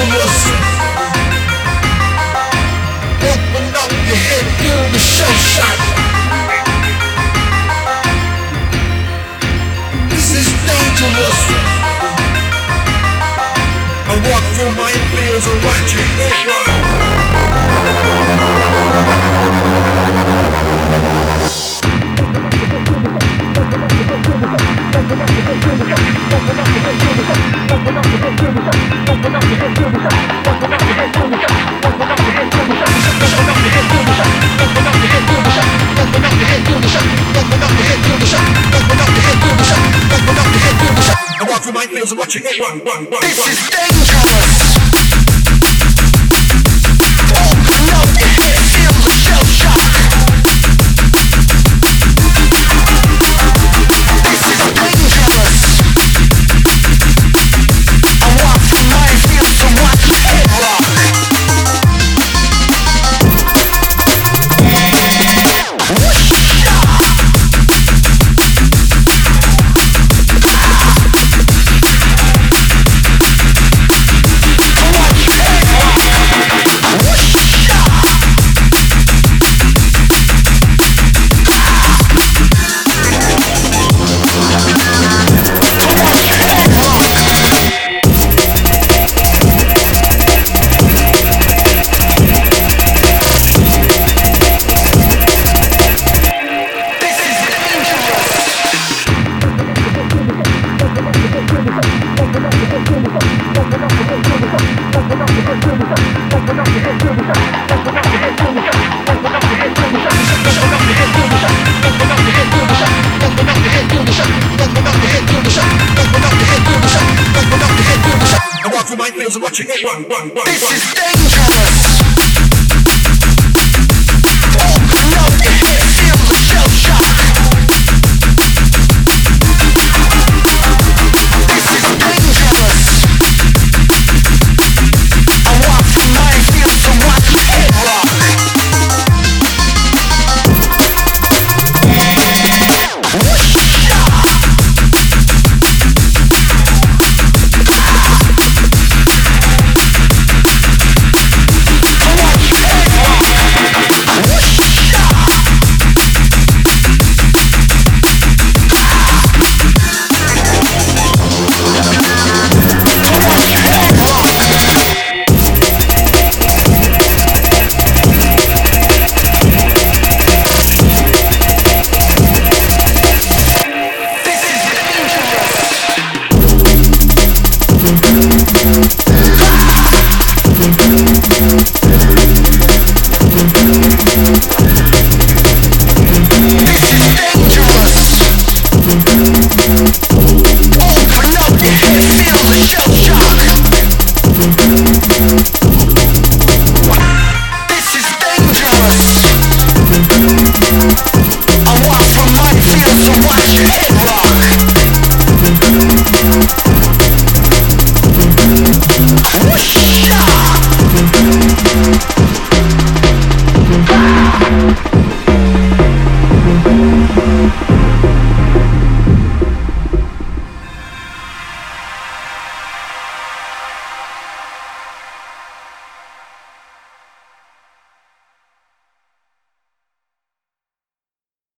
dangerous. Open up your head, feel the shell shock. This is dangerous. I walk through my fields and watch your head rock. This is dangerous. Open up your head, feel the shell shock. This is dangerous. I walk through my fields to watch your head rock. This is dangerous.